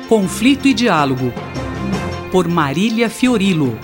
Conflito e Diálogo, por Marília Fiorilo.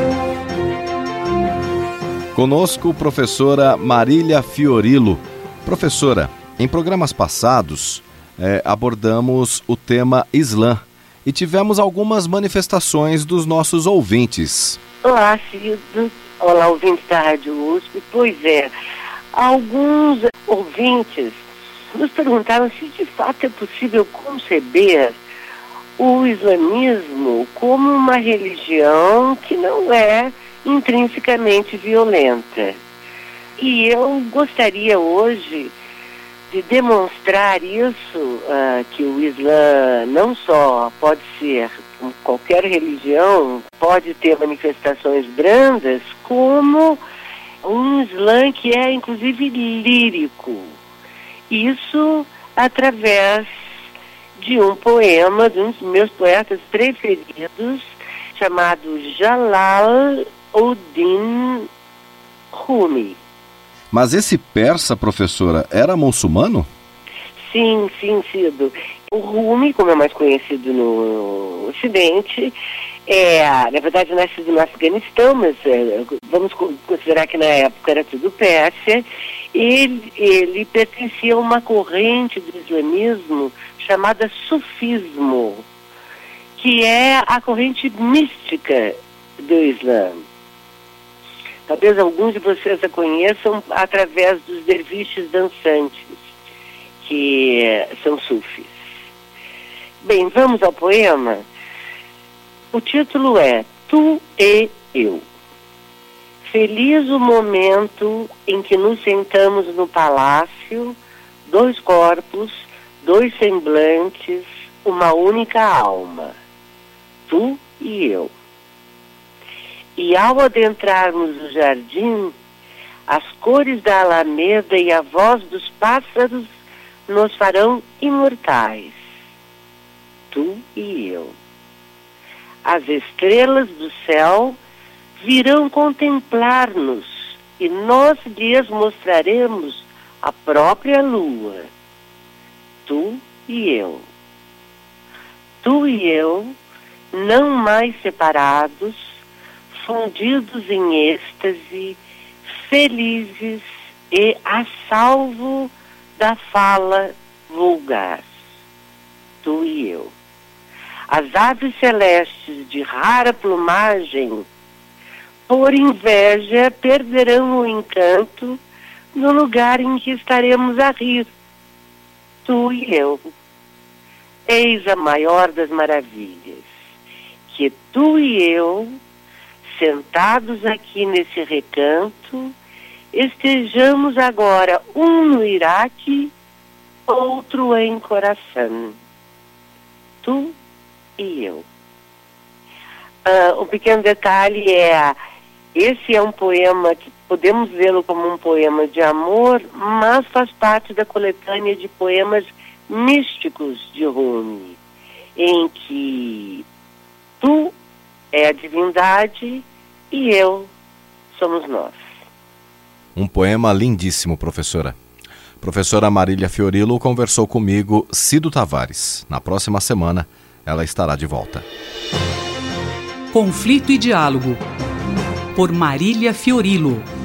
Conosco, professora Marília Fiorilo. Professora, em programas passados, abordamos o tema Islã e tivemos algumas manifestações dos nossos ouvintes. Olá, Cido. Olá, ouvintes da Rádio USP. Pois é, alguns ouvintes nos perguntaram se de fato é possível conceber o islamismo como uma religião que não é intrinsecamente violenta. E eu gostaria hoje de demonstrar isso, que o Islã não só pode ser, como qualquer religião, pode ter manifestações brandas, como um Islã que é inclusive lírico. Isso através de um poema de um dos meus poetas preferidos, chamado Jalal-ud-Din Rumi. Mas esse persa, professora, era muçulmano? Sim, Cido. O Rumi, como é mais conhecido no Ocidente, na verdade nascido no Afeganistão, mas vamos considerar que na época era tudo Pérsia. Ele pertencia a uma corrente do islamismo chamada sufismo, que é a corrente mística do Islã. Talvez alguns de vocês a conheçam através dos derviches dançantes, que são sufis. Bem, vamos ao poema. O título é Tu e Eu. Feliz o momento em que nos sentamos no palácio, dois corpos, dois semblantes, uma única alma, tu e eu. E ao adentrarmos o jardim, as cores da alameda e a voz dos pássaros nos farão imortais, tu e eu. As estrelas do céu virão contemplar-nos e nós lhes mostraremos a própria lua, tu e eu. Tu e eu, não mais separados, fundidos em êxtase, felizes e a salvo da fala vulgar, tu e eu. As aves celestes de rara plumagem, por inveja, perderão o encanto no lugar em que estaremos a rir, tu e eu. Eis a maior das maravilhas, que tu e eu, sentados aqui nesse recanto, estejamos agora um no Iraque, outro em Coração, tu e eu. Um pequeno detalhe esse é um poema que podemos vê-lo como um poema de amor, mas faz parte da coletânea de poemas místicos de Rumi, em que tu é a divindade e eu somos nós. Um poema lindíssimo, professora. Professora Marília Fiorilo conversou comigo, Cido Tavares. Na próxima semana, ela estará de volta. Conflito e Diálogo, por Marília Fiorilo.